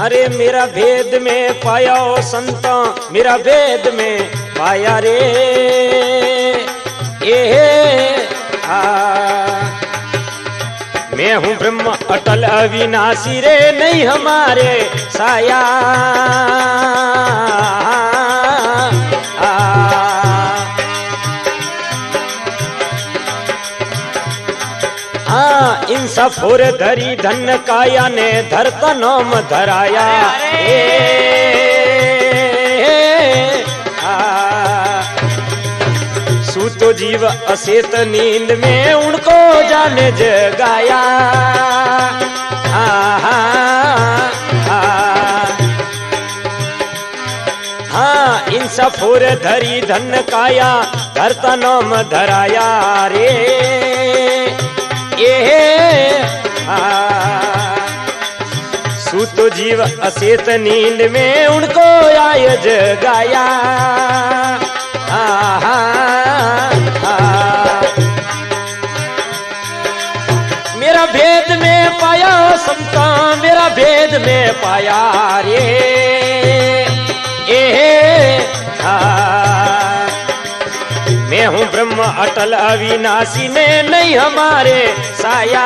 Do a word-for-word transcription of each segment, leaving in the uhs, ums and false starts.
अरे मेरा भेद में पाया ओ संता, मेरा भेद में पाया रे ए आ। मैं हूँ ब्रह्म अटल अविनाशी रे, नहीं हमारे साया आ। हाँ इन सफोर धरी धन काया ने धरता नाम धराया ए आ। सूतो जीव असेत नींद में उनको जाने जगाया आ, आ, आ। हाँ इन सफोर धरी धन काया धरता नाम धराया रे ये आ। सूतो जीव असेत नींद में उनको आय जगाया आ, आ, आ। मेरा भेद में पाया संता, मेरा भेद में पाया रे ए आ। मैं हूँ ब्रह्म अटल अविनाशी ने नहीं हमारे साया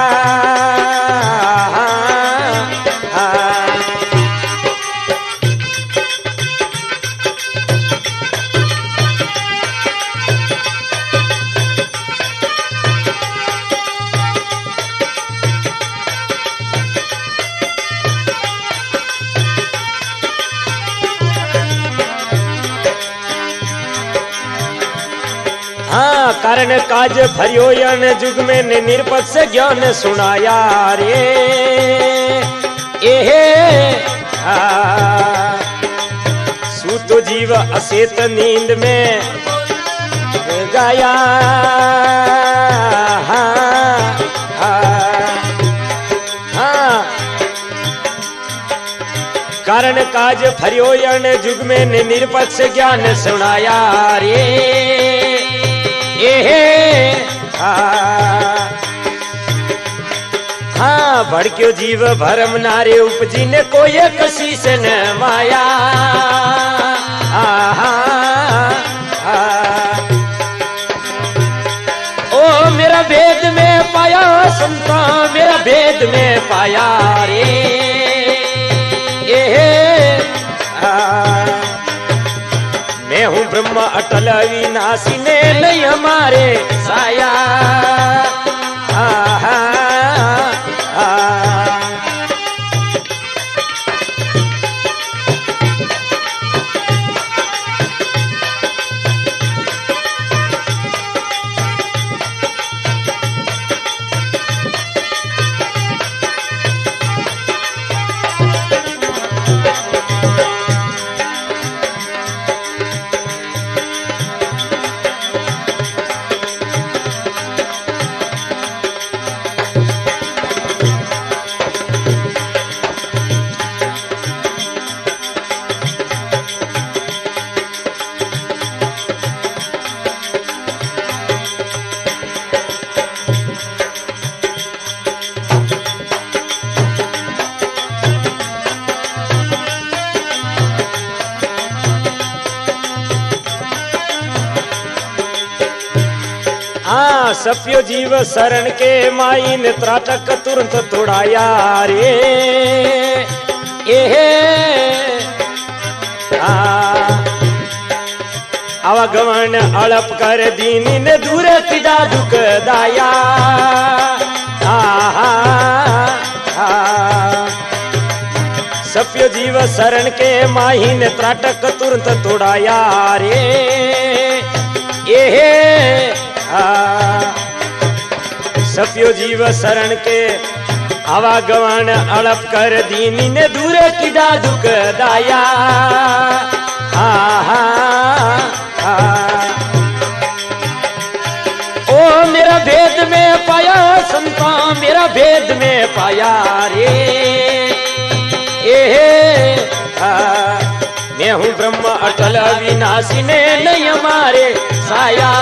हाँ कारण काज भरियो यन जुग में ने निरपत से ज्ञान सुनाया रे ए आ। सूतो जीव असेत नींद में गाया हाँ, हाँ, हाँ। कारण काज भरियो यन जुग में ने निरपत से ज्ञान सुनाया रे ए आ। हाँ भड़क्यो जीव भरम नारे उपजी ने कोई कसी से न माया आ, आ, आ। ओ मेरा भेद में पाया संता, मेरा भेद में पाया रे ए आ। मैं हूँ ब्रह्म अटल अविनाशी ने नहीं हमारे साया आ, आ, आ। सप्यो जीव शरण के माई ने त्राटक तुरंत तोड़ाया रे ए आ। आवागमन अड़प कर दीनी ने दूरे पिदा दुख दाया आ, आ, आ। सप्यो जीव शरण के माही ने त्राटक तुरंत तोड़ाया रे ए आ। सप्यो जीव शरण के आवागमन अड़प कर दीनी ने दूरे किदा दुख दाया आ, आ, आ। ओ मेरा भेद में पाया संता, मेरा भेद में पाया रे ए आ। मैं हूँ ब्रह्म अटल अविनाशी ने नहीं हमारे साया